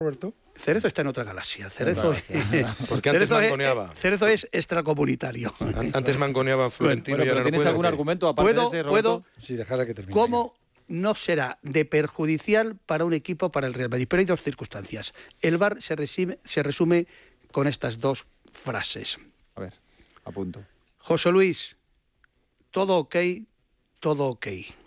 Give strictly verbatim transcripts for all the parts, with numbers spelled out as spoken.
Roberto? Cerezo está en otra galaxia. Cerezo, es, porque antes Cerezo, mangoneaba. Es, Cerezo es extracomunitario. Antes mangoneaba Florentino. Bueno, y ahora ¿tienes no puede, algún argumento aparte ¿Puedo, de ese, Roberto? ¿Puedo? Sí, dejarla que termine. ¿Cómo no será de perjudicial para un equipo, para el Real Madrid? Pero hay dos circunstancias. El V A R se resume, se resume con estas dos frases. A ver, apunto. José Luis, todo ok, todo ok.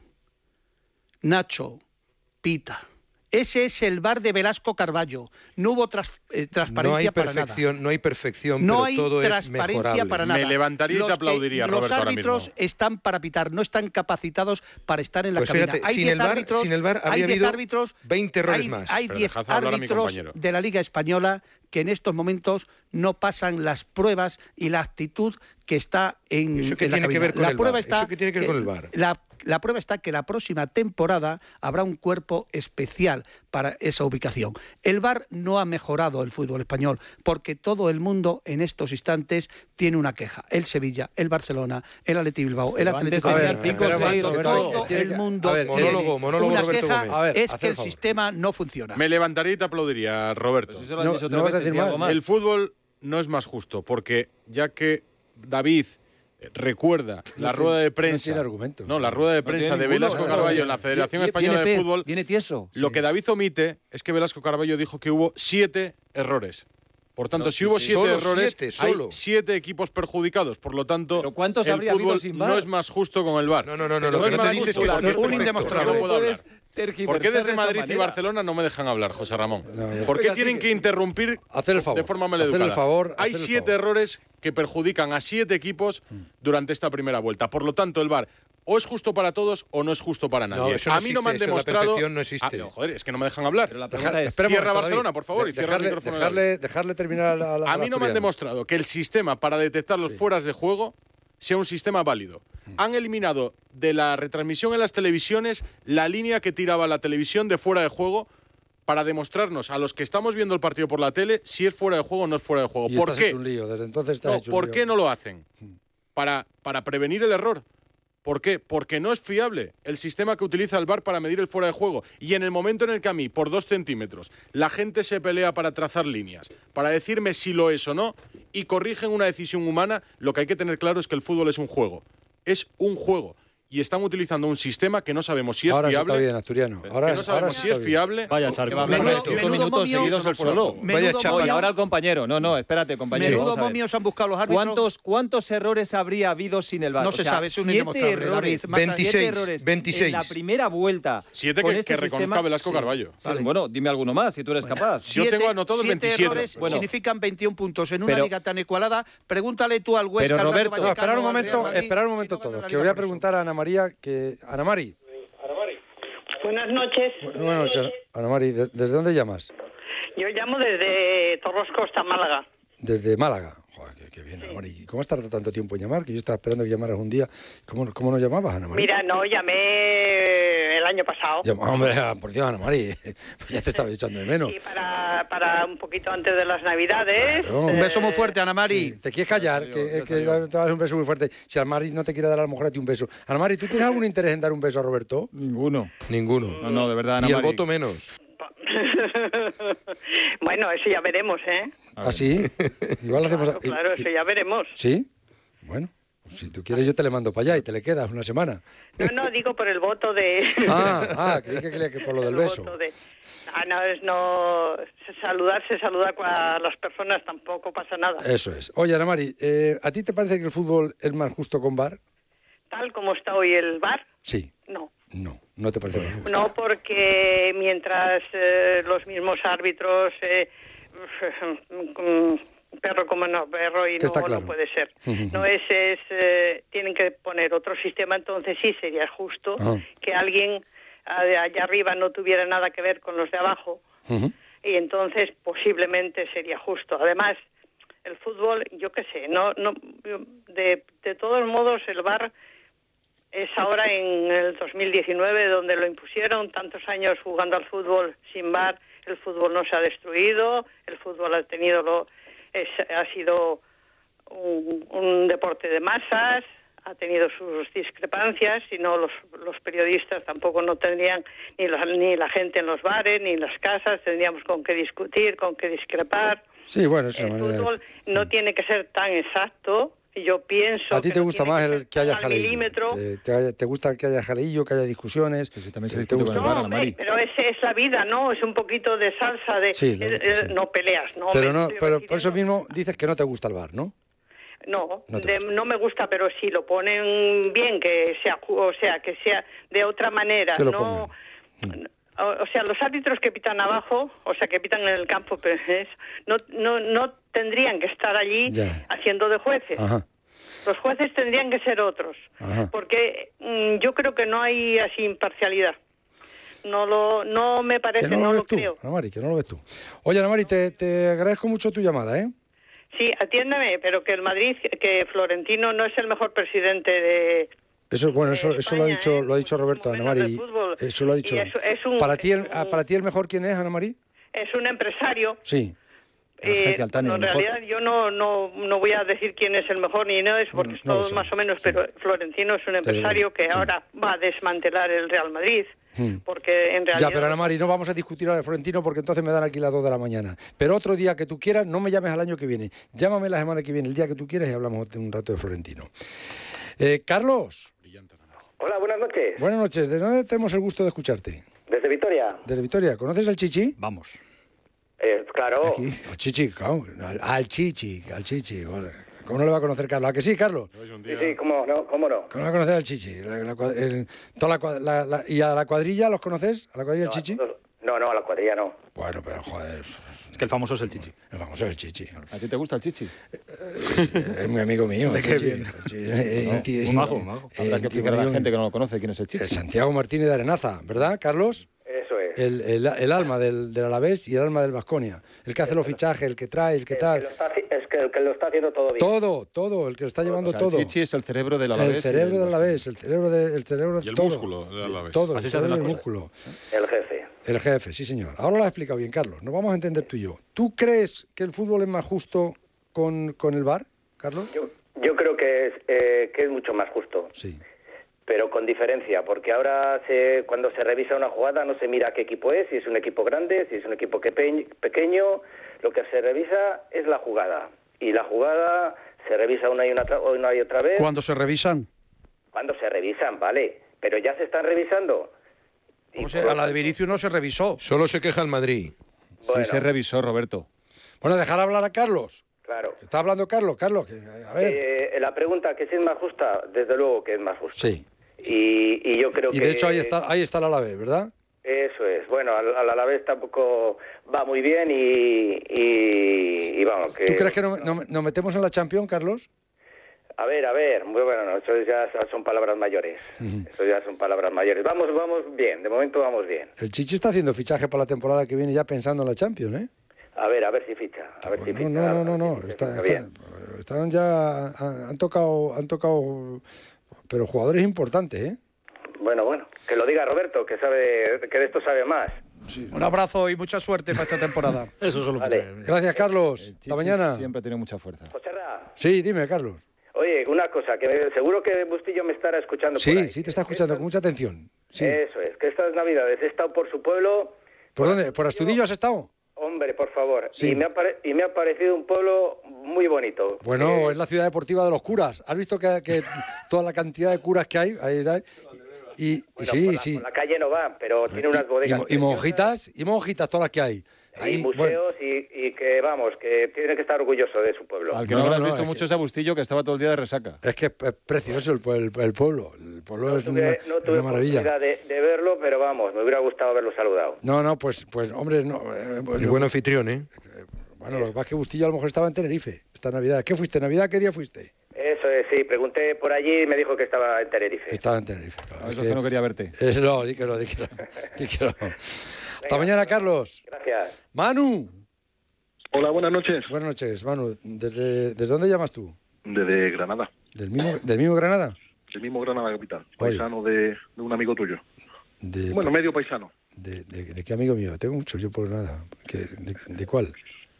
Nacho, pita. Ese es el V A R de Velasco Carballo. No hubo tras, eh, transparencia no hay para perfección, nada. No hay perfección, no pero hay todo transparencia es mejorable. para nada. Me levantaría los y te aplaudiría, que, Roberto, Los árbitros ahora mismo. están para pitar, no están capacitados para estar en la pues cabina. Fíjate, hay sin, diez el V A R, árbitros, sin el V A R hay había diez habido árbitros, veinte errores hay, más. Hay Pero diez árbitros de la Liga Española que en estos momentos no pasan las pruebas y la actitud que está en, ¿Eso qué en la tiene que cabina. ver con la el prueba V A R? está ¿Eso qué tiene que ver con el V A R? La, la prueba está que la próxima temporada habrá un cuerpo especial para esa ubicación. El V A R no ha mejorado el fútbol español porque todo el mundo en estos instantes tiene una queja. El Sevilla, el Barcelona, el Athletic Bilbao, el Atlético de Madrid. cinco o seis, Todo el mundo a ver, tiene monólogo, monólogo, una Roberto queja, Gómez. A ver, es haz que el el favor. sistema no funciona. Me levantaría y te aplaudiría, Roberto. Pues eso lo has No, dicho no otras vas a veces, decir di algo más. más. El fútbol no es más justo, porque ya que David eh, recuerda la No rueda de tiene- prensa. no tiene argumentos. No, la rueda de No prensa tiene de ninguno, Velasco nada. Carballo en la Federación Viene- Española viene de pe- Fútbol. Viene tieso. Lo Sí. que David omite es que Velasco Carballo dijo que hubo siete errores. Por tanto, No, si sí, hubo sí. siete Solo errores, siete, hay solo. siete equipos perjudicados. Por lo tanto, ¿Pero cuántos el habría habido fútbol sin V A R? no es más justo con el V A R. No, no, no, no. Pero Lo que es no más te dices es justo que porque no es un perfecto. indemostrable. No No puedo hablar. tergiversar ¿Por qué de desde esa Madrid y manera? Barcelona no me dejan hablar, José Ramón? No, no. ¿Por qué Venga, tienen sigue. que interrumpir Hacer el favor. de forma Hacer el maleducada? favor, Hay hacer el siete favor. errores que perjudican a siete equipos durante esta primera vuelta. Por lo tanto, el V A R o es justo para todos o no es justo para nadie. No, eso no a mí no me han existe, eso, la demostrado. perfección no existe. Ah, no, joder, es que no me dejan hablar. Pero la pregunta es, espera un Cierra momento, Barcelona, David. por favor, y De- cierra el dejarle, micrófono de dejarle, dejarle terminar a la, a la A mí no me han asturiana. demostrado que el sistema para detectar los fueras de juego sea un sistema válido. Han eliminado de la retransmisión en las televisiones la línea que tiraba la televisión de fuera de juego para demostrarnos a los que estamos viendo el partido por la tele si es fuera de juego o no es fuera de juego. Y ¿Por estás qué? hecho un lío. Desde entonces estás No, hecho un ¿por lío. qué no lo hacen? Para, para prevenir el error. ¿Por qué? Porque no es fiable el sistema que utiliza el V A R para medir el fuera de juego. Y en el momento en el que a mí, por dos centímetros, la gente se pelea para trazar líneas, para decirme si lo es o no, y corrigen una decisión humana, lo que hay que tener claro es que el fútbol es un juego. Es un juego. Y están utilizando un sistema que no sabemos si es Ahora sí fiable. está bien, asturiano. que Ahora, no sabemos ahora si sí es está bien. fiable. Vaya Que charco. va a hablar Menudo- cinco menudo minutos momio- seguidos el solo. Vaya Menudo chapa. No, y momio- ahora el compañero. No, no, espérate, compañero. Menudo vamos a ver. momios han buscado los árbitros. ¿Cuántos, ¿Cuántos errores habría habido sin el V A R? No O se sea, sabe, es un siete indemostrable, errores, David. Más allá- veintiséis, siete errores veintiséis. en la primera vuelta. Siete con que, este que reconozca sistema- Velasco Sí. Carballo. Sí, Vale. Bueno, dime alguno más, si tú eres capaz. Yo tengo anotado siete veintisiete. errores Bueno. significan veintiún puntos. En una Pero- liga tan igualada, pregúntale tú al Huesca, Pero, al Rayo Roberto- No, Vallecano, esperar un al Real momento, Madrid, esperar un y momento no ganan todos. la Que liga voy a por eso. preguntar a Ana María que Ana Mari. Buenas noches. Buenas noches, Ana Mari. ¿de- ¿Desde dónde llamas? Yo llamo desde Torros Costa, Málaga. Desde Málaga. Joder, qué, qué bien, Ana Mari. ¿Cómo has tardado tanto tiempo en llamar? Que yo estaba esperando que llamaras un día. ¿Cómo, cómo no llamabas, Ana Mari? Mira, no, llamé el año pasado. Llama- hombre, por Dios, Ana Mari. Pues ya te estaba echando de menos. Y para, para un poquito antes de las Navidades. Claro. Un beso muy eh, fuerte, Ana Mari. Sí, te quieres callar, Ya que, salió, ya que salió. te va a dar un beso muy fuerte. Si Ana Mari no te quiere dar a la mujer a ti un beso. Ana Mari, ¿tú tienes algún interés en dar un beso a Roberto? Ninguno. Ninguno. No, no, de verdad, Ana Y el Mari. voto menos. Bueno, eso ya veremos, ¿eh? ¿Ah, sí? Igual hacemos... Claro, claro, eso ya veremos. ¿Sí? Bueno, pues si tú quieres yo te le mando para allá y te le quedas una semana. No, no, digo por el voto de... Ah, ah, creí que, que, que por lo del el beso. voto de- Ah, no, es no... Saludar se saluda a las personas, tampoco pasa nada. Eso es. Oye, Ana Mari, eh, ¿a ti te parece que el fútbol es más justo con V A R? Tal como está hoy el V A R, Sí. no. No, no te parece más justo. No, porque mientras eh, los mismos árbitros, eh, perro como no perro, y Que no, está claro. no puede ser. No es, es eh, tienen que poner otro sistema, entonces sí sería justo Ah. que alguien ah, de allá arriba no tuviera nada que ver con los de abajo, Ujú. y entonces posiblemente sería justo. Además, el fútbol, yo qué sé, no, no, de, de todos modos el V A R es ahora en el dos mil diecinueve donde lo impusieron, tantos años jugando al fútbol sin V A R, el fútbol no se ha destruido, el fútbol ha tenido lo, es, ha sido un, un deporte de masas, ha tenido sus discrepancias y no los, los periodistas tampoco no tendrían, ni, los, ni la gente en los bares, ni en las casas, tendríamos con qué discutir, con qué discrepar. Sí, bueno, es el una manera fútbol de... no tiene que ser tan exacto. Yo pienso A ti que te no gusta tiene más que el ser que haya tan al jaleillo. milímetro. Te, te, te gusta que haya jaleillo, que haya discusiones. Que sí, también se que discute te gusta con el más. VAR, No, Ana Mari. hombre, pero ese es la vida, ¿no? Es un poquito de salsa, de Sí, la eh, verdad, eh, sí. no peleas, ¿no? Pero Me no, estoy pero por eso refiriendo- mismo dices que no te gusta el VAR, ¿no? No, No te de- gusta. no me gusta, pero si lo ponen bien, que sea, o sea, que sea de otra manera, Que lo no. O, o sea, los árbitros que pitan abajo, o sea, que pitan en el campo, pero es- no, no, no tendrían que estar allí Ya. haciendo de jueces. Ajá. Los jueces tendrían que ser otros, Ajá. porque mm, yo creo que no hay así imparcialidad. No lo, no me parece, Que no no, lo lo ves tú, creo. Ana Mari, que no lo ves tú. Oye, Ana Mari, te, te agradezco mucho tu llamada, ¿eh? Sí, atiéndeme, pero que el Madrid, que Florentino no es el mejor presidente de, Eso, bueno, de eso, eso lo ha España, dicho, ¿eh? lo ha dicho Roberto, Mucho Ana menos Mari. de fútbol. Eso lo ha Y dicho. es- es un- para ti, el, es un- ah, para ti el mejor quién es, Ana Mari? es un empresario. Sí. El jefe Altani, bueno, en el mejor. realidad yo no, no, no voy a decir quién es el mejor ni no es, porque No, es no lo todo sé, más o menos, sí. pero Florentino es un empresario que sí. ahora va a desmantelar el Real Madrid, Hmm. porque en realidad... Ya, pero Ana Mari, no vamos a discutir ahora de Florentino porque entonces me dan aquí las dos de la mañana. Pero otro día que tú quieras, no me llames al año que viene. Llámame la semana que viene, el día que tú quieras y hablamos un rato de Florentino. Eh, Carlos, Hola, buenas noches. buenas noches. ¿De dónde tenemos el gusto de escucharte? Desde Vitoria. Desde Vitoria. ¿Conoces al Chichi? Vamos. Eh, claro. Aquí. Al Chichi, claro, al, al Chichi, al Chichi. Bueno, ¿cómo no le va a conocer Carlos? ¿A que sí, Carlos? Sí, sí, cómo no, cómo no. ¿Cómo no va a conocer al Chichi? La- la cua- el- toda la cua- la- la- ¿Y a la cuadrilla los conoces? ¿A la cuadrilla del No, Chichi? nosotros- No, no, a la cuadrilla no. Bueno, pero joder, Es que el famoso es el Chichi. el famoso es el Chichi. ¿A ti te gusta el Chichi? Es muy amigo mío, el Qué Chichi. bien. El Chichi, eh, No, inti- un mago, un mago. eh, Habrá que íntimo explicar a la amigo gente mío. que no lo conoce quién es el El Chichi. Santiago Martínez de Arenaza, ¿verdad, Carlos? Eso es. El, el, el alma del, del Alavés y el alma del Baskonia. El que hace los fichajes, el que trae, el que El que tal. lo está haci- es que el que lo está haciendo todo bien. Todo, todo, el que lo está llevando O sea, todo. el Chichi es el cerebro del Alavés. El y cerebro del- del Alavés, el cerebro de, el cerebro de Y el todo. músculo del Alavés. Todo, Así el se hacen cerebro y el las músculo. El jefe. El jefe, sí señor. Ahora lo has explicado bien, Carlos. Nos vamos a entender tú y yo. ¿Tú crees que el fútbol es más justo con, con el V A R, Carlos? Yo, yo creo que es, eh, que es mucho más justo, Sí. pero con diferencia, porque ahora se, cuando se revisa una jugada no se mira qué equipo es, si es un equipo grande, si es un equipo que pe- pequeño, lo que se revisa es la jugada. Y la jugada se revisa una y, una, tra- una y otra vez. Cuando se revisan. Cuando se revisan, vale, pero ya se están revisando. Y O sea, por- a la de Vinicius no se revisó. Solo se queja el Madrid. Sí, Bueno. se revisó, Roberto. Bueno, dejar hablar a Carlos. Claro. Está hablando Carlos, Carlos. Que, a ver. Eh, la pregunta, que si es más justa, desde luego que es más justa. Sí. Y, y yo creo Y que... de hecho ahí está, ahí está el Alavés, ¿verdad? Eso es. Bueno, al, al Alavés tampoco va muy bien y, y, y vamos, que... ¿Tú crees que no- no- nos metemos en la Champions, Carlos? A ver, a ver, muy bueno, no, eso ya son palabras mayores. Eso ya son palabras mayores. Vamos, vamos bien, de momento vamos bien. El Chichi está haciendo fichaje para la temporada que viene ya pensando en la Champions, ¿eh? A ver, a ver si ficha. A ver si No, ficha. no, no, no, a no. ver si Está- ficha está- bien. están ya han, han tocado, han tocado, pero jugadores importantes, ¿eh? Bueno, bueno, que lo diga Roberto, que sabe, que de esto sabe más. Un abrazo y mucha suerte para esta temporada. Eso solo Vale. Gracias, Carlos. El Hasta Chichi mañana. siempre ha tenido mucha fuerza. José Ra, Sí, dime, Carlos. oye, una cosa, que me- seguro que Bustillo me estará escuchando por Sí, ahí. sí, te está escuchando con mucha atención. Sí. Eso es, que estas navidades he estado por su pueblo. ¿Por dónde? ¿Por Astudillo has estado? Hombre, por favor. Sí. Y, me ha pare- y me ha parecido un pueblo muy bonito. Bueno, Eh, es la ciudad deportiva de los curas. ¿Has visto que, que toda la cantidad de curas que hay? Ahí, da- y, y bueno, sí, por la, sí. por la calle no va, pero tiene unas Y- bodegas. y, y preciosas, monjitas, y monjitas todas las que hay. Ahí, y bueno, museos y, y que, vamos, que tiene que estar orgulloso de su pueblo. Al que No, no, habrás no, visto es mucho que- es a Bustillo, que estaba todo el día de resaca. es que es es precioso el, pue- el- el pueblo. El pueblo No es tuve, una, no tuve una maravilla. oportunidad de, de verlo, pero vamos, me hubiera gustado haberlo saludado. No, no, pues, pues hombre, no. eh, pues, Y buen anfitrión, ¿eh? bueno, lo que pasa es que Bustillo a lo mejor estaba en Tenerife esta Navidad. ¿Qué fuiste? ¿Navidad? ¿Qué día fuiste? Eso es, sí, pregunté por allí y me dijo que estaba en Tenerife. Estaba en Tenerife. claro, A es eso es que no quería verte. es- no, di que no, di que no, di que no. Hasta mañana, Carlos. Gracias. Manu. Hola, buenas noches. Buenas noches, Manu. ¿Desde, ¿desde dónde llamas tú? Desde Granada, ¿Del mismo, del mismo Granada? el mismo Granada capital, Oye. paisano de, de un amigo tuyo. De, Bueno, medio paisano. de, de- ¿De qué amigo mío? Tengo muchos yo por Granada. ¿Qué- de, de cuál?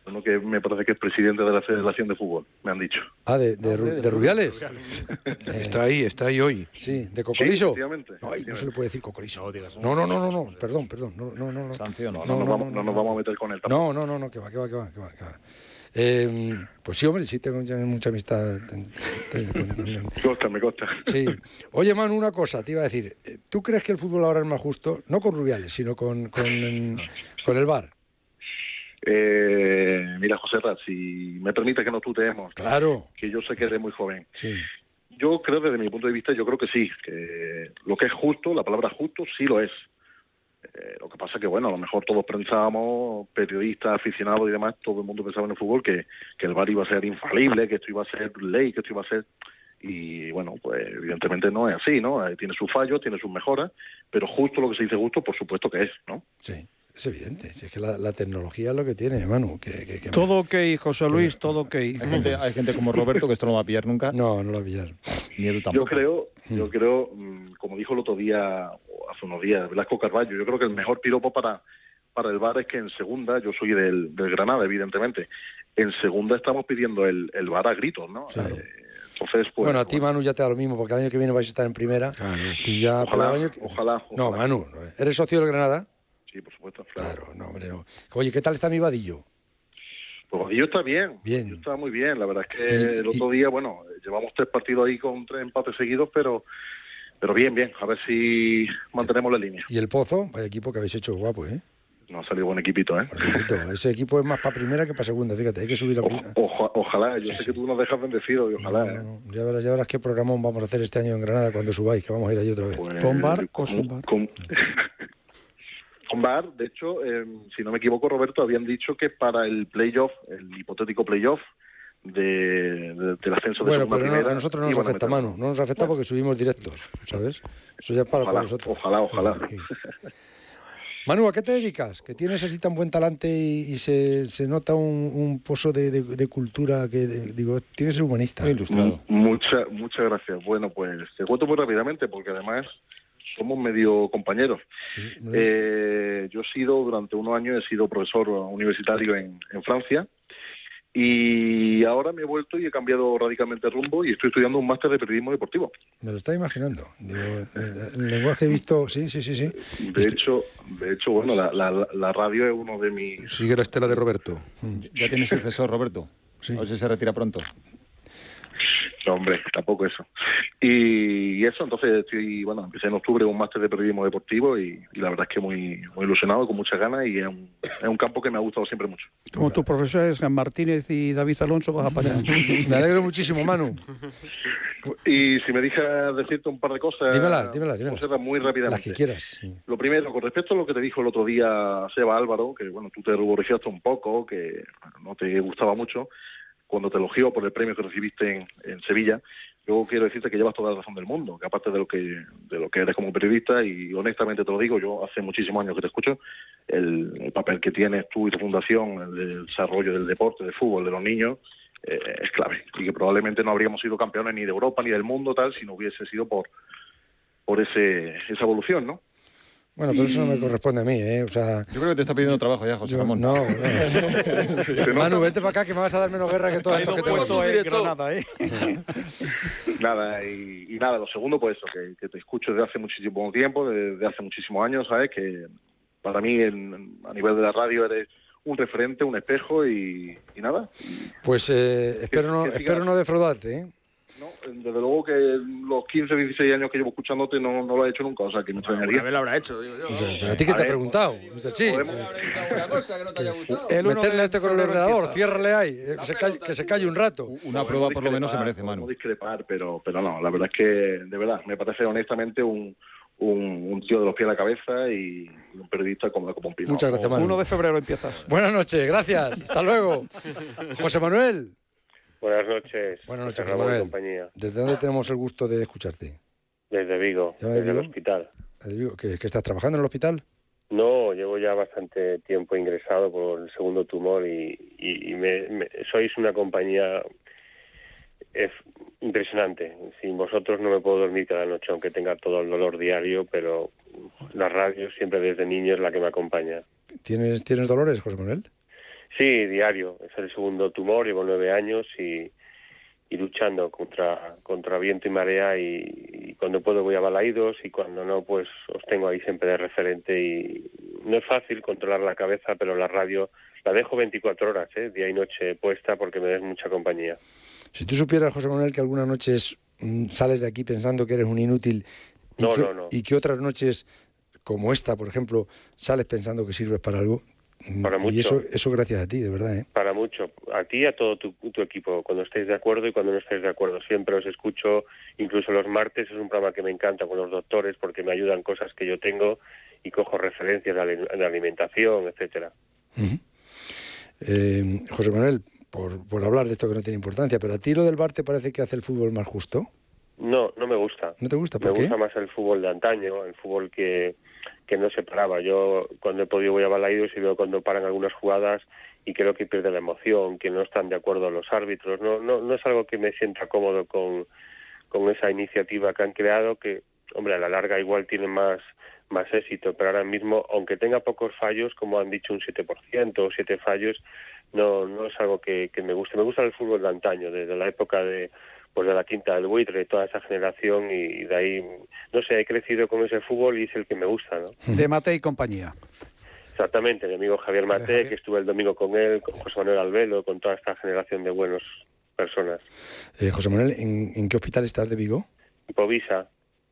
Uno que me parece que es presidente de la Federación de Fútbol, me han dicho. Ah, ¿de, de, Ru- de Rubiales? Está ahí, está ahí hoy. Sí, ¿de Sí, Cocoliso? efectivamente, No, ay, no se efectivamente. le puede decir Cocoliso. No digas No, no, no, no, no, perdón, perdón. No, no, no, no. Sanción. No, No, no, nos no, vamos, no, no no, nos no. vamos a meter con él tampoco. No, no, no, no, que va, que va, que va, que va. Que va. Eh, pues sí, hombre, sí tengo ya mucha amistad. Me consta, me consta. Sí. Oye, Manu, una cosa, te iba a decir. ¿Tú crees que el fútbol ahora es más justo? No con Rubiales, sino con, con, con el V A R. Eh, mira, José Rat, si me permite que nos tuteemos, Claro. que yo sé que eres muy joven. Sí. Yo creo, desde mi punto de vista, yo creo que sí, que lo que es justo, la palabra justo, sí lo es. Eh, lo que pasa que, bueno, a lo mejor todos pensábamos, periodistas, aficionados y demás, todo el mundo pensaba en el fútbol que, que el V A R iba a ser infalible, que esto iba a ser ley, que esto iba a ser... Y, bueno, pues evidentemente no es así, ¿no? Eh, Tiene sus fallos, tiene sus mejoras, pero justo lo que se dice justo, por supuesto que es, ¿no? Sí. Es evidente. Si es que la, la tecnología es lo que tiene, Manu. Que, que, que Todo ok, José Luis, todo ok. Hay gente, hay gente como Roberto que esto no va a pillar nunca, No, no lo pillar. ni Edu Yo tampoco. creo, yo creo, mm, como dijo el otro día, o hace unos días, Velasco Carballo, yo creo que el mejor piropo para, para el V A R es que en segunda, yo soy del, del Granada, evidentemente, en segunda estamos pidiendo el, el V A R a gritos, ¿no? Sí. Eh, entonces, pues... Bueno, a ti, Manu, ya te da lo mismo, porque el año que viene vais a estar en primera. Y ya, Ojalá, pero el año que- ojalá, No, ojalá. Manu, ¿eres socio del Granada? Sí, por supuesto, claro. Claro, no, hombre, no. Oye, ¿qué tal está mi vadillo? Pues Vadillo está bien, Bien. Vadillo está muy bien, la verdad es que Y- el otro día, bueno, llevamos tres partidos ahí con tres empates seguidos, pero pero bien, bien, a ver si mantenemos la línea. Y el Pozo, vaya equipo que habéis hecho guapo, ¿eh? Nos ha salido buen equipito, ¿eh? Repito, ese equipo es más para primera que para segunda, fíjate, hay que subir a O- primera. oja- ojalá, yo Sí, sé sí. que tú nos dejas bendecidos y ojalá, No, ¿eh? no, no. Ya verás, ya verás qué programón vamos a hacer este año en Granada cuando subáis, que vamos a ir allí otra vez. Pues, ¿Con V A R o con- sin V A R? Con, con V A R, de hecho, eh, si no me equivoco, Roberto, habían dicho que para el playoff, el hipotético playoff de, de- del ascenso de Bueno, segunda pero no, primera, a nosotros no nos iban a afecta, meter- Manu, no nos afecta porque subimos directos, ¿sabes? Eso ya para, para Ojalá, nosotros. ojalá, ojalá. Sí. Manu, ¿a qué te dedicas? Que tienes así tan buen talante y, y se, se nota un, un pozo de, de- de cultura que, de- digo, tienes que ser humanista. Muy ilustrado. Muchas, muchas gracias. Bueno, pues te cuento muy rápidamente porque además somos medio compañeros. Sí, ¿no? Eh, yo he sido, durante unos años, he sido profesor universitario en, en Francia y ahora me he vuelto y he cambiado radicalmente el rumbo y estoy estudiando un máster de periodismo deportivo. Me lo estaba imaginando. Digo, el, el lenguaje he visto, sí, sí, sí, sí. De Estoy- hecho, de hecho, bueno, la, la, la radio es uno de mis... Sigue la estela de Roberto. Ya tiene sucesor, Roberto. Sí. A ver si se retira pronto. No, hombre, tampoco eso. Y, y eso, entonces estoy, bueno, empecé en octubre un máster de periodismo deportivo y, y la verdad es que muy, muy ilusionado, con muchas ganas y es un, es un campo que me ha gustado siempre mucho. Como tus profesores Martínez y David Alonso, vas a parar. Me alegro muchísimo, Manu. Y si me dejas decirte un par de cosas, Dímelas, dímelas, dímelas. José, muy rápidamente. Las que quieras. Sí. Lo primero, con respecto a lo que te dijo el otro día Seba Álvaro, que bueno, tú te ruborizaste un poco, que bueno, no te gustaba mucho, cuando te elogió por el premio que recibiste en, en Sevilla. Yo quiero decirte que llevas toda la razón del mundo, que aparte de lo que de lo que eres como periodista, y honestamente te lo digo, yo hace muchísimos años que te escucho, el, el papel que tienes tú y tu fundación, el del desarrollo del deporte, del fútbol, de los niños, eh, es clave. Y que probablemente no habríamos sido campeones ni de Europa ni del mundo, tal, si no hubiese sido por por ese esa evolución, ¿no? Bueno, pero eso no me corresponde a mí, ¿eh? O sea, Yo creo que te está pidiendo trabajo ya, José yo- Ramón. no, no. Manu, vete para acá que me vas a dar menos guerra que todos estos que te Puesto en Granada, ¿eh? Nada, y, y nada, lo segundo, pues eso, que, que te escucho desde hace muchísimo tiempo, desde hace muchísimos años, ¿sabes? Que para mí, en- a nivel de la radio, eres un referente, un espejo y, y nada. Pues eh, espero, no, que siga- espero no defraudarte, ¿eh? No, desde luego que los quince, dieciséis años que llevo escuchándote no, no lo he hecho nunca, o sea que me extrañaría. Una vez lo habrá hecho, digo yo. O sea, pero a ti que A te he ver, preguntado, mister Sí. podemos- ¿Alguna cosa que no te haya gustado? El uno Meterle de este con el febrero ordenador, empieza. ciérrale ahí, eh, que se calle, que se calle un rato. Una prueba por lo menos se merece, Podemos Manu. discrepar, pero, pero no, la verdad es que, de verdad, me parece honestamente un, un, un tío de los pies a la cabeza y un periodista como, como un pino. Muchas gracias, Manu. uno de febrero empiezas. Buenas noches, gracias. Hasta luego. José Manuel. Buenas noches. Buenas noches, José José Ramón y Manuel. compañía. ¿Desde dónde tenemos el gusto de escucharte? Desde Vigo, ¿Ya me desde el Vigo? hospital. Eh, digo, ¿Que, que estás trabajando en el hospital? No, llevo ya bastante tiempo ingresado por el segundo tumor y, y, y me, me- sois una compañía es impresionante. Sin vosotros no me puedo dormir cada noche, aunque tenga todo el dolor diario, pero la radio siempre desde niño es la que me acompaña. ¿Tienes, ¿Tienes dolores, José Manuel? Sí, diario. Es el segundo tumor, llevo nueve años y, y luchando contra contra viento y marea y, y cuando puedo voy a Balaídos y cuando no, pues os tengo ahí siempre de referente y no es fácil controlar la cabeza, pero la radio la dejo veinticuatro horas, ¿eh? Día y noche puesta porque me das mucha compañía. Si tú supieras, José Manuel, que algunas noches mmm, sales de aquí pensando que eres un inútil y, no, que, no, no. y que otras noches, como esta, por ejemplo, sales pensando que sirves para algo. Para y mucho. eso, eso gracias a ti, de verdad, ¿eh? Para mucho. A ti y a todo tu, tu equipo, cuando estéis de acuerdo y cuando no estéis de acuerdo. Siempre os escucho, incluso los martes, es un programa que me encanta con los doctores porque me ayudan cosas que yo tengo y cojo referencias de la alimentación, etcétera. Uh-huh. eh, José Manuel, por, por hablar de esto que no tiene importancia, pero ¿a ti lo del V A R te parece que hace el fútbol más justo? No, no me gusta. ¿No te gusta? ¿Por me qué? gusta más el fútbol de antaño, el fútbol que, que no se paraba. Yo cuando he podido voy a Balaídos y veo cuando paran algunas jugadas y creo que pierde la emoción, que no están de acuerdo los árbitros. No, no, no es algo que me sienta cómodo con, con esa iniciativa que han creado, que, hombre, a la larga igual tiene más, más éxito, pero ahora mismo, aunque tenga pocos fallos, como han dicho un siete por ciento o siete fallos, no, no es algo que, que me guste. Me gusta el fútbol de antaño, desde la época de pues de la Quinta del Buitre, toda esa generación, y de ahí, no sé, he crecido con ese fútbol y es el que me gusta, ¿no? De Mate y compañía. Exactamente, mi amigo Javier Mate, Javier. que estuve el domingo con él, con José Manuel Albelo, con toda esta generación de buenos personas. Eh, José Manuel, ¿en, ¿en qué hospital estás de Vigo? Povisa.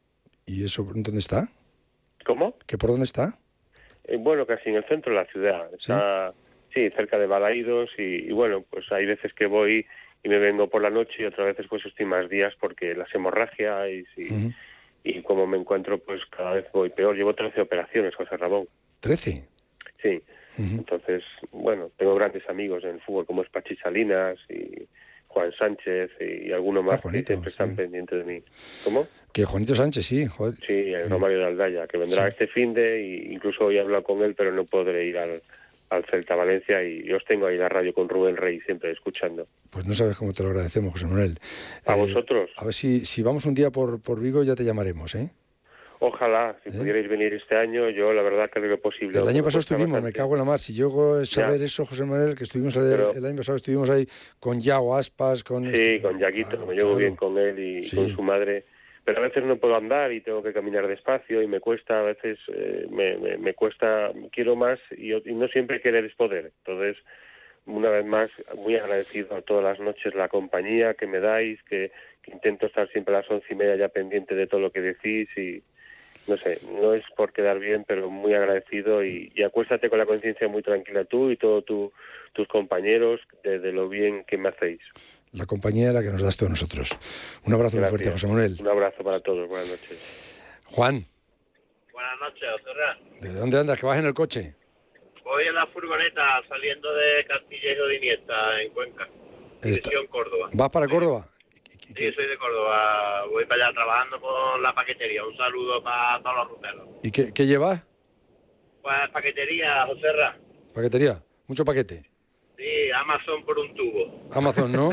¿Y eso dónde está? ¿Cómo? ¿Que por dónde está? Eh, bueno, casi en el centro de la ciudad. Está, sí, sí cerca de Balaídos y, y bueno, pues hay veces que voy y me vengo por la noche y otras veces pues estoy más días porque las hemorragias y, y, uh-huh. y como me encuentro pues cada vez voy peor. Llevo trece operaciones, José Ramón. ¿trece? Sí. Uh-huh. Entonces, bueno, tengo grandes amigos en el fútbol como es Pachi Salinas y Juan Sánchez y alguno más ah, Juanito, que siempre sí. están pendientes de mí. ¿Cómo? Que Juanito Sánchez, sí. Joder. Sí, el sí. Romario de Aldaya, que vendrá sí. este finde y incluso hoy he hablado con él, pero no podré ir al al Celta Valencia y yo os tengo ahí la radio con Rubén Rey siempre escuchando. Pues no sabes cómo te lo agradecemos, José Manuel. A eh, vosotros. A ver si, si vamos un día por, por Vigo ya te llamaremos, ¿eh? Ojalá, si ¿Eh? pudierais venir este año, yo la verdad que lo posible. El año pasado estuvimos, bastante. Me cago en la mar. Si yo saber ya. eso, José Manuel, que estuvimos Pero, el, el año pasado, estuvimos ahí con Yago Aspas, con... Sí, este, con Yaguito, claro, me llevo claro. bien con él y sí. con su madre. Pero a veces no puedo andar y tengo que caminar despacio y me cuesta, a veces eh, me, me, me cuesta, quiero más y, y no siempre querer es poder. Entonces, una vez más, muy agradecido a todas las noches la compañía que me dais, que, que intento estar siempre a las once y media ya pendiente de todo lo que decís y no sé, no es por quedar bien, pero muy agradecido y, y acuéstate con la conciencia muy tranquila tú y todos tu, tus compañeros de, de lo bien que me hacéis. La compañía de la que nos das todos nosotros. Un abrazo muy fuerte, José Manuel. Un abrazo para todos, buenas noches. Juan. Buenas noches, Oterra. ¿De dónde andas? ¿Que vas en el coche? Voy en la furgoneta saliendo de Castillejo de Iniesta, en Cuenca, dirección Córdoba. ¿Vas para Córdoba? Sí, soy de Córdoba, voy para allá trabajando con la paquetería. Un saludo para todos los ruteros. ¿Y qué, qué llevas? Pues paquetería, Joserra. ¿Paquetería? ¿Mucho paquete? Sí, Amazon por un tubo. Amazon, ¿no?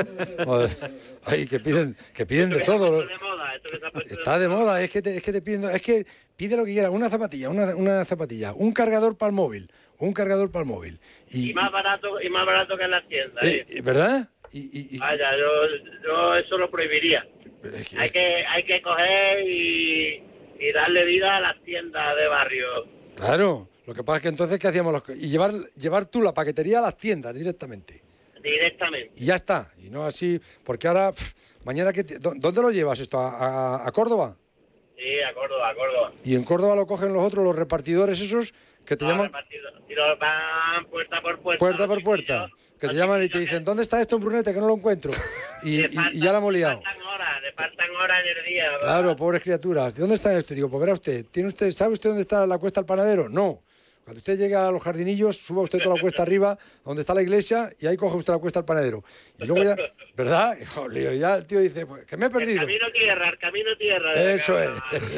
Ay, que piden, que piden de todo. Esto de moda, esto que se ha puesto Está de moda, es que te, es que te piden, es que pide lo que quieras, una zapatilla, una, una zapatilla, un cargador para el móvil, un cargador para el móvil. Y, y más barato y más barato que en las tiendas. Eh, ¿eh? ¿Verdad? Y, y, y, Vaya, yo, yo eso lo prohibiría. Es que... Hay que hay que coger y, y darle vida a las tiendas de barrio. Claro. Lo que pasa es que entonces, ¿qué hacíamos? Los... Y llevar llevar tú la paquetería a las tiendas directamente. Directamente. Y ya está. Y no así, porque ahora, pff, mañana, que te... ¿dónde lo llevas esto? ¿A, a, ¿A Córdoba? Sí, a Córdoba, a Córdoba. Y en Córdoba lo cogen los otros, los repartidores esos, que te no, llaman... Y los van puerta por puerta. Puerta por puerta. Que te llaman y te dicen, ¿dónde está esto en Brunete? Que no lo encuentro. Y, y, y ya la hemos liado. Le faltan horas, le faltan horas en el día. ¿verdad? Claro, pobres criaturas. ¿De dónde está esto? Y digo, pues verá usted, ¿tiene usted, ¿sabe usted dónde está la Cuesta al Panadero? No. Cuando usted llega a los jardinillos, suba usted toda la cuesta arriba, donde está la iglesia, y ahí coge usted la Cuesta al Panadero. Y luego ya, ¿verdad? Y ya el tío dice, pues, que me he perdido. El camino tierra, el camino tierra. Eso es.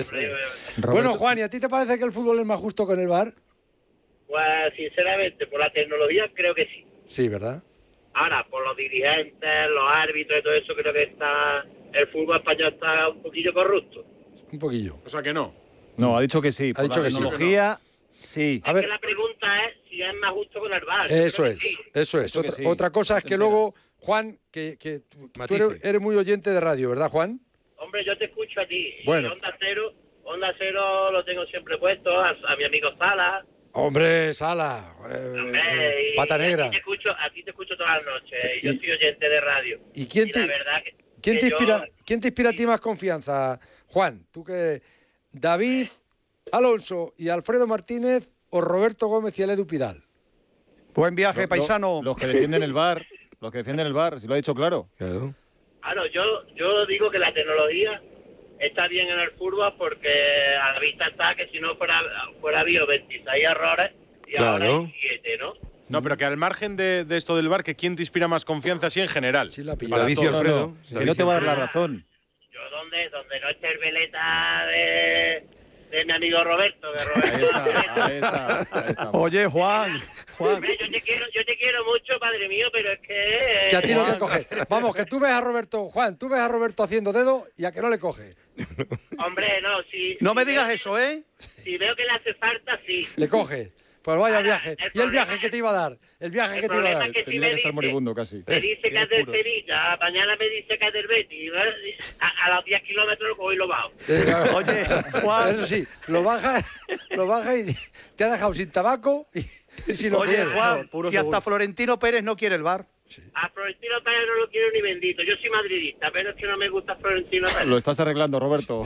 Bueno, Juan, ¿y a ti te parece que el fútbol es más justo que en el V A R? Pues, sinceramente, por la tecnología creo que sí. Sí, ¿verdad? Ahora, por los dirigentes, los árbitros y todo eso, creo que está el fútbol español está un poquillo corrupto. Un poquillo. O sea que no. No, ha dicho que sí. Ha dicho la que tecnología... sí. Sí. A ver, que la pregunta es si es más justo con el V A R. Eso es, sí. eso es. Otra, sí. otra cosa es que luego, Juan, que, que tú eres, eres muy oyente de radio, ¿verdad, Juan? Hombre, yo te escucho a ti. Bueno. Y Onda Cero, Onda Cero lo tengo siempre puesto, a, a mi amigo Sala. Hombre, Sala, eh, Hombre, pata negra. A ti, te escucho, a ti te escucho todas las noches, y yo soy oyente de radio. ¿Y quién y te, la verdad que, ¿quién que te inspira, yo... quién te inspira a ti más confianza, Juan? Tú que David Alonso y Alfredo Martínez o Roberto Gómez y el Edu Pidal. Buen viaje, Lo, paisano. Lo, los que defienden el V A R, los que defienden el V A R, si lo ha dicho claro. Claro. Claro, yo, yo digo que la tecnología está bien en el fútbol porque a la vista está que si no fuera, fuera habido veintiséis errores y claro. ahora hay siete, ¿no? No, pero que al margen de, de esto del V A R, que ¿quién te inspira más confianza así en general? Sí, la David y Alfredo. No, no, que no te va a dar la razón. Yo donde, donde no esté el veleta de, de mi amigo Roberto, que Roberto ahí está, ahí está, ahí está. Oye, Juan, Juan. Hombre, yo te quiero, yo te quiero mucho, padre mío, pero es que... Que a ti no te coge. Vamos, que tú ves a Roberto, Juan, tú ves a Roberto haciendo dedo y a que no le coge. Hombre, no, si... No si me digas veo, eso, ¿eh? Si veo que le hace falta, sí. Le coge. Pues vaya Ahora, viaje. el ¿Y el problema viaje que te iba a dar? El viaje el que te iba a problema dar. es que si Tendría me que estar dice, moribundo casi. me dice que es del Sevilla, mañana me dice que es del Betis, a, a los diez kilómetros lo cojo y lo bajo. Oye, Juan. Eso sí, lo baja, lo baja y te ha dejado sin tabaco y, y sin lo Oye, que Juan, puro si seguro. hasta Florentino Pérez no quiere el V A R. A Florentino Pérez no lo quiero ni bendito. Yo soy madridista, pero es que no me gusta Florentino Pérez. Lo estás arreglando, Roberto.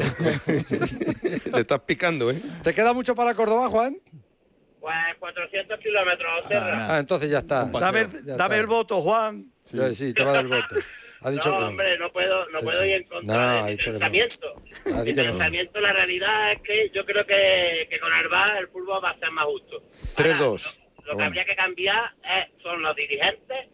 Le estás picando, ¿eh? ¿Te queda mucho para Córdoba, Juan? Pues cuatrocientos kilómetros, Serra. Ah, entonces ya está. Dame, Ya dame está. el voto, Juan. Sí. sí, te va a dar el voto. Ha dicho no, que hombre, no puedo, no Ha puedo dicho- ir en contra No, de ha mi dicho que no. pensamiento. Ha Mi dicho que no. pensamiento, la realidad es que yo creo que, que con el V A R el fútbol va a ser más justo. tres dos. Ahora, Lo, lo que habría que cambiar es, son los dirigentes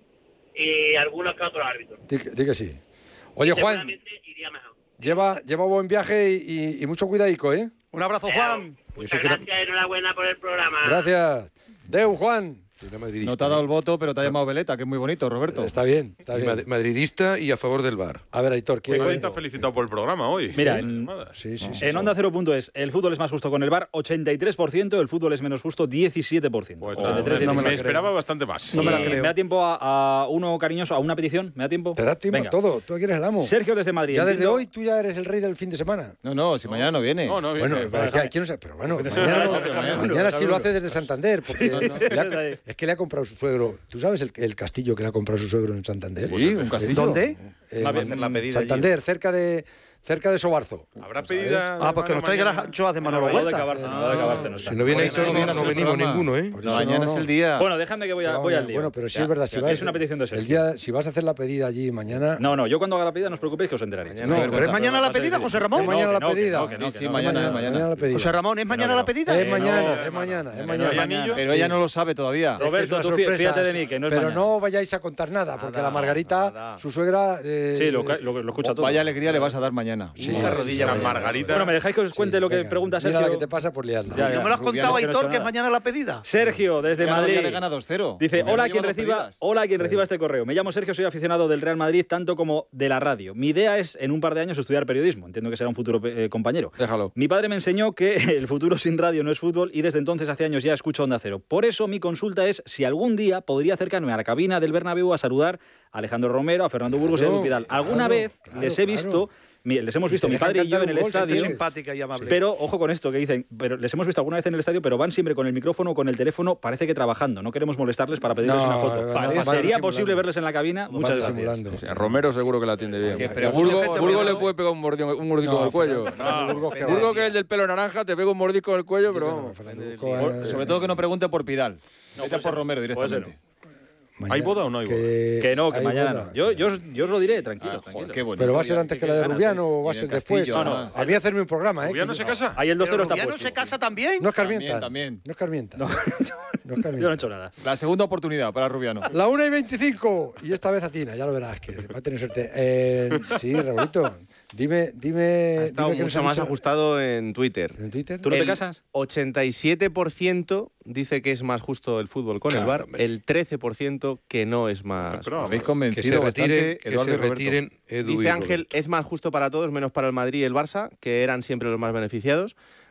y algunos que otros árbitros. Di, que- di que sí. Oye, Juan, Seguramente iría mejor. lleva, lleva buen viaje y, y- y mucho cuidadico, ¿eh? Un abrazo, Eh, Juan. Muchas que era- gracias y enhorabuena por el programa. Gracias. Deu, Juan. Era madridista. No te ha dado el voto, pero te ha llamado Veleta, que es muy bonito, Roberto. Está bien, está Y bien. mad- madridista y a favor del V A R. A ver, Aitor, ¿qué? Hoy te ha felicitado por el programa hoy. Mira, en, Sí, sí, sí. en Onda Cero punto es, el fútbol es más justo con el V A R, ochenta y tres por ciento, el fútbol es menos justo, diecisiete por ciento. Pues ochenta y no, tres, me, no me la me diecisiete. esperaba bastante más. No me la Y creo. ¿Me da tiempo a, a uno cariñoso, a una petición? ¿Me da tiempo? Te da tiempo Venga. a todo. Tú aquí eres el amo. Sergio desde Madrid. Ya desde entiendo- hoy tú ya eres el rey del fin de semana. No, no, si mañana no viene. No, no, bien, Bueno, bien, pero, bien. aquí- aquí no sé, pero bueno, mañana, no- pero mañana mañana uno, sí lo uno. hace desde Santander, porque le ha- Ahí. es que le ha comprado su suegro. ¿Tú sabes el, el castillo que le ha comprado su suegro en Santander? Sí, un castillo. ¿Dónde? Eh, Va a hacer la pedida Santander, cerca de cerca de Sobarzo. Habrá ¿Sabes? pedida. Ah, pues que nos traiga las anchoas de Manolo No, de Huerta. Cabarce, no, de Cabarce no está. Si no viene Por eso Aitor, no no, vienes no al venimos programa. ninguno, ¿eh? Por eso Mañana no, es no. el día. Bueno, déjame que voy, a, voy al lío. Bueno, pero sí Ya, es verdad. ya, Si que vas, es una petición de el Sergio. día, si vas a hacer la pedida allí mañana. No, no, yo cuando haga la pedida no os preocupéis que os enteraréis. No, Qué Pero vergüenza. es mañana la pedida, José Ramón. Es mañana que la no, que pedida. no, que no, Sí, que sí, no. mañana, mañana, mañana. mañana la pedida. José Ramón, ¿es mañana no. la pedida? Es Eh, mañana, no, es no, mañana, no, es no, mañana. no, anillo? Pero Sí. ella no lo sabe todavía. Es que Roberto, es una tú fí- sorpresa, fíjate de mí, que no es pero mañana. no vayáis a contar nada, porque Nada, la Margarita, nada. su suegra. eh, Sí, lo, lo, lo escucha todo. Vaya alegría le vas a dar mañana. Sí, Una sí, rodilla sí, La sí, Margarita. Bueno, ¿me dejáis que os cuente sí, lo que venga. pregunta Mira Sergio? la que te pasa por liarla. Ya, ¿No ya. me lo has Rubiano, contado, que no he Aitor, hecho que es nada. mañana la pedida? Sergio, desde Gana, Madrid. ya le gana dos cero. Dice, Rubiano hola a lleva quien dos reciba, pedidas. hola a quien reciba este correo. Me llamo Sergio, soy aficionado del Real Madrid, tanto como de la radio. Mi idea es, en un par de años, estudiar periodismo. Entiendo que será un futuro eh, compañero. Déjalo. Mi padre me enseñó que el futuro sin radio no es fútbol y desde entonces, hace años, ya escucho Onda Cero. Por eso, mi consulta es si algún día podría acercarme a la cabina del Bernabéu a saludar a Alejandro Romero, a Fernando Burgos y a Edu Pidal. Alguna claro, vez claro, les he claro. visto, mi- les hemos Y visto, te mi dejan padre y yo cantar en el un gol, si te estadio. sigue. Simpática y amable. Pero ojo con esto que dicen, pero les hemos visto alguna vez en el estadio, pero van siempre con el micrófono o con el teléfono, parece que trabajando. No queremos molestarles para pedirles No, una foto. van- Parece- van ¿Sería disimulando. posible verles en la cabina? Van Muchas gracias. disimulando. O sea, Romero seguro que la atiende bien. Que A pero Burgo, Fernando- Burgo le puede pegar un mordisco, un mordisco No, en el cuello. Fernando Burgos que va. Burgo, que es el del pelo naranja, te pega un mordisco en el cuello, pero vamos. Fernando Burgos, Por- eh, sobre todo que no pregunte por Pidal. Vete puede por ser. Romero Puede ser. directamente. mañana- ¿Hay boda o no hay boda? Que no, que hay mañana boda. no. Yo, yo, os- yo os lo diré, tranquilo. Ah, joder, tranquilo. qué bonito. Pero va a ser Ya, antes qué que la de ganas, Rubiano o Y va a en ser el después. Castillo, No, además. a mí hacerme un programa, ¿eh? ¿Rubiano que- se casa? Ahí el dos cero está ¿Ya no puesto. se casa también? No escarmientan. También, también. No escarmientan. No, Yo no he escarmientan. hecho nada. La segunda oportunidad para Rubiano. La una y veinticinco. Y esta vez atina, ya lo verás, que va a tener suerte. Eh, sí, Raulito, dime, dime. Ha estado dime qué nos mucho ha más dicho ajustado en Twitter. ¿En Twitter? ¿Tú no te El casas? ochenta y siete por ciento dice que es más justo el fútbol con Claro, el V A R, hombre. el trece por ciento que no es más. Pero, Habéis Que se convencido retiren, bastante que Eduardo se y Roberto. retiren Edu y Dice Ángel, Roberto. es más justo para todos, menos para el Madrid y el Barça, que eran siempre los más beneficiados.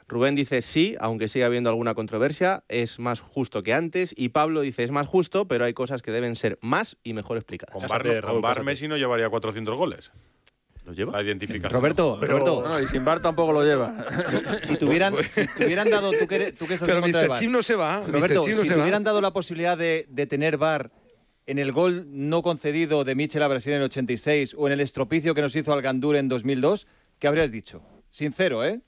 Rubén dice sí, aunque siga habiendo alguna controversia, es más justo que antes. Y Pablo dice es más justo, pero hay cosas que deben ser más y mejor explicadas. Con Bar, no, con Bar Messi no llevaría cuatrocientos goles. ¿Los lleva? La identificación. Roberto, Pero, Roberto. No, y sin Bar tampoco lo lleva. Si tuvieran, si tuvieran dado, tú que, tú que estás Pero en contra del mister VAR. Chip no se va. Roberto, mister Chip no si se te va. hubieran dado la posibilidad de, de tener VAR en el gol no concedido de Michel a Brasil en el ochenta y seis o en el estropicio que nos hizo al Gandur en dos mil dos, ¿qué habrías dicho? Sincero, ¿eh?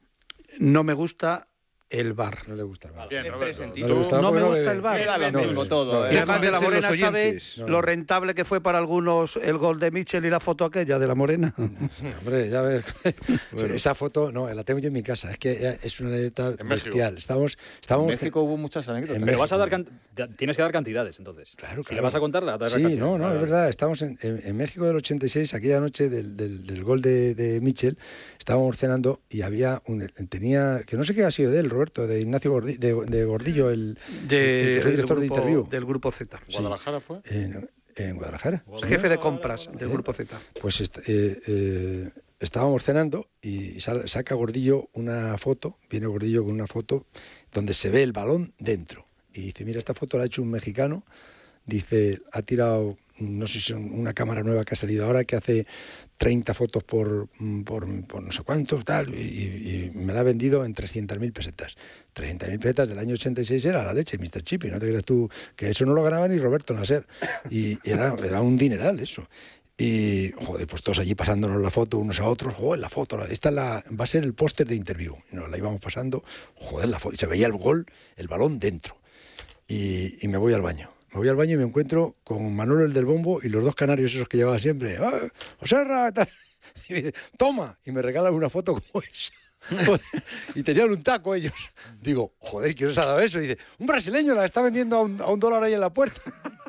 No me gusta el VAR. No le gusta el VAR. Bien, Roberto. No le gusta, No me no gusta le- el VAR. Me da lo No, mismo no, todo. no, ¿eh? Y además de la Convencen los Morena sabe oyentes. No, lo no. rentable que fue para algunos el gol de Michel y la foto aquella de la Morena. Hombre, ya ves. Esa foto, no, la tengo yo en mi casa. Es que es una anécdota En México. bestial. Estábamos, En estábamos México hubo muchas anécdotas. En Pero vas a dar México. can- tienes que dar cantidades, entonces. Claro, Si claro. le vas a contarla, dar Sí, cantidades. no, no, Vale, es vale. verdad. Estamos en, en- en México del ochenta y seis, aquella noche del, del- del gol de, de Michel, estábamos cenando y había un, tenía, que no sé qué ha sido de él, Roberto, de Ignacio Gordi- de, de Gordillo, el, el De, que fue del director de grupo- Interview. Del grupo Z. Sí. ¿Guadalajara fue? En, en Guadalajara. Jefe de compras del grupo Z. Pues est- eh, eh, estábamos cenando y sal- saca Gordillo una foto, viene Gordillo con una foto donde se ve el balón dentro. Y dice, mira, esta foto la ha hecho un mexicano. Dice, ha tirado, no sé si son una cámara nueva que ha salido ahora, que hace treinta fotos por, por, por no sé cuántos, tal, y, y me la ha vendido en trescientas mil pesetas. trescientas mil pesetas del año ochenta y seis era la leche, mister Chip, y no te creas tú que eso no lo ganaba ni Roberto Nasser. Y era, era un dineral eso. Y, joder, pues todos allí pasándonos la foto unos a otros. Joder, la foto, la- esta es la, va a ser el póster de Interview. Y nos la íbamos pasando, joder, la foto. Y se veía el gol, el balón dentro. Y, y me voy al baño. Me voy al baño y me encuentro con Manolo, el del bombo, y los dos canarios esos que llevaba siempre. ¡Ah, Joserra! Tal. Y me dice, toma. Y me regalan una foto como esa. Joder, y tenían un taco ellos. Digo, joder, ¿quién os ha dado eso? Y dice, un brasileño la está vendiendo a un, a un dólar ahí en la puerta.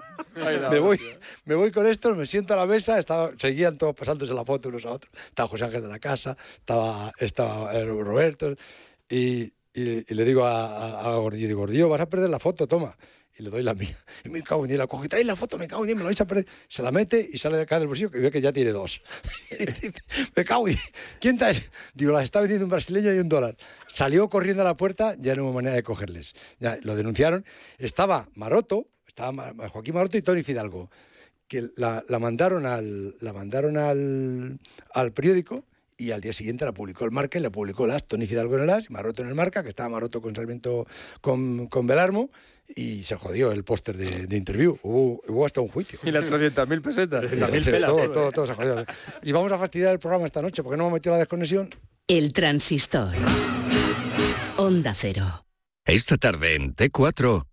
Me voy, me voy con esto, me siento a la mesa, estaba, seguían todos pasándose la foto unos a otros. Estaba José Ángel de la Casa, estaba, estaba eh, Roberto, y, y- y le digo a, a, a Gordillo, digo, Gordillo, vas a perder la foto, toma. Y le doy la mía. Y me cago en Dios, la cojo y trae la foto, me cago en Dios, me la vais a perder. Se la mete y sale de acá del bolsillo y ve que ya tiene dos. Y dice, me cago en Dios, ¿quién te ha hecho? Digo, las está vendiendo un brasileño y un dólar. Salió corriendo a la puerta, ya no hubo manera de cogerles. Ya lo denunciaron. Estaba Maroto, estaba Ma- Joaquín Maroto y Tony Fidalgo, que la, la mandaron, al, la mandaron al, al periódico. Y al día siguiente la publicó el Marca y la publicó el As, Tony Fidalgo en el As y Maroto en el Marca, que estaba Maroto con Sarmiento con, con Belarmo, y se jodió el póster de, de Interview. Hubo, hubo hasta un juicio. Y las trescientas mil pesetas. Sí, todo, todo, todo se jodió. Y vamos a fastidiar el programa esta noche porque no hemos metido la desconexión. El transistor. Onda Cero. Esta tarde en T cuatro.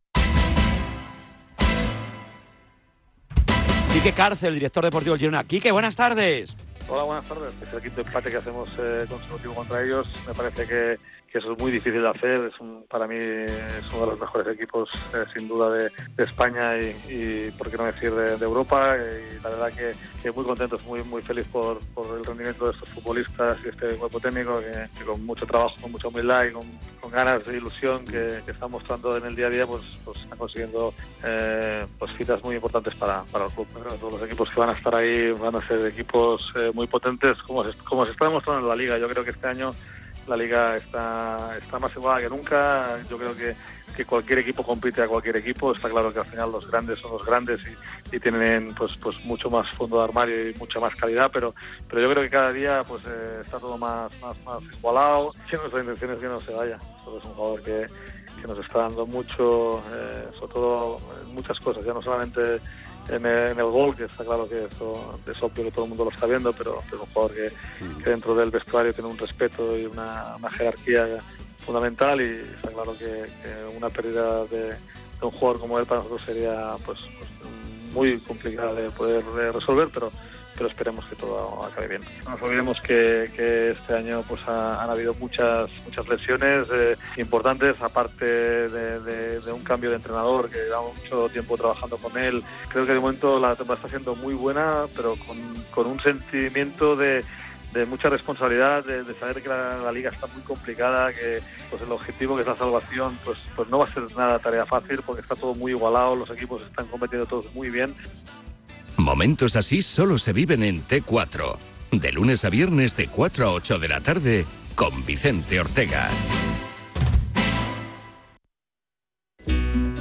Quique Cárcel, director deportivo del Girona. Quique, buenas tardes. Hola, buenas tardes. Es el quinto empate que hacemos eh, consecutivo contra ellos. Me parece que, que eso es muy difícil de hacer. Es un, para mí es uno de los mejores equipos, eh, sin duda, de, de España y, y, por qué no decir, de, de Europa. Y la verdad que, que muy contentos, muy muy feliz por, por el rendimiento de estos futbolistas y este cuerpo técnico que, que con mucho trabajo, con mucha humildad y con, con ganas de ilusión que, que están mostrando en el día a día, pues, pues están consiguiendo eh, pues citas muy importantes para, para el club. Pero todos los equipos que van a estar ahí van a ser equipos eh, muy potentes, como se, como se está demostrando en la Liga. Yo creo que este año la Liga está, está más igualada que nunca. Yo creo que, que cualquier equipo compite a cualquier equipo. Está claro que al final los grandes son los grandes y, y tienen pues pues mucho más fondo de armario y mucha más calidad, pero pero yo creo que cada día pues eh, está todo más, más, más igualado. Y nuestra intención es que no se vaya. Solo es un jugador que, que nos está dando mucho, eh, sobre todo en muchas cosas, ya no solamente en el, en el gol, que está claro que eso es obvio que todo el mundo lo está viendo, pero es un jugador que, que dentro del vestuario tiene un respeto y una, una jerarquía fundamental, y está claro que, que una pérdida de, de un jugador como él para nosotros sería pues, pues muy complicada de poder de resolver, pero pero esperemos que todo acabe bien. No nos olvidemos que, que este año pues ha, han habido muchas muchas lesiones eh, importantes, aparte de, de, de un cambio de entrenador que llevamos mucho tiempo trabajando con él. Creo que de momento la temporada está siendo muy buena, pero con, con un sentimiento de de mucha responsabilidad, de, de saber que la, la liga está muy complicada, que pues el objetivo que es la salvación pues pues no va a ser nada tarea fácil, porque está todo muy igualado, los equipos están compitiendo todos muy bien. Momentos así solo se viven en T cuatro. De lunes a viernes de cuatro a ocho de la tarde con Vicente Ortega.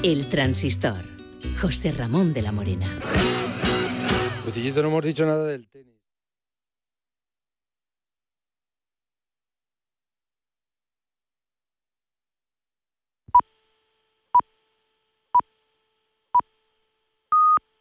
El Transistor. José Ramón de la Morena. Butillito, no hemos dicho nada del tenis.